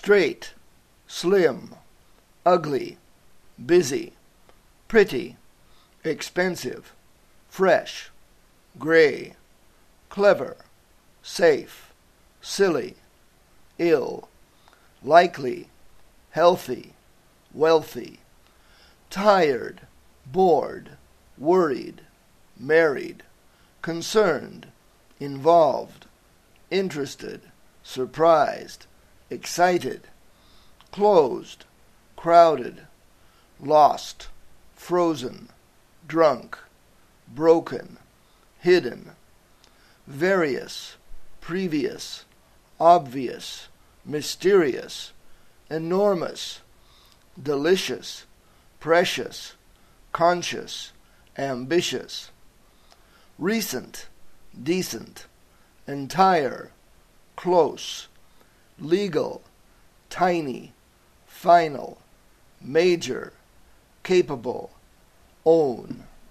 straight, slim, ugly, busy, pretty, expensive, fresh, gray, clever, safe, silly, ill, likely, healthy, wealthy, tired, bored, worried, married, concerned, involved, interested, surprised, excited, closed, crowded, lost, frozen, drunk, broken, hidden, various, previous, obvious, mysterious, enormous, delicious, precious, conscious, ambitious, recent, decent, entire, close, legal, tiny, final, major, capable, own.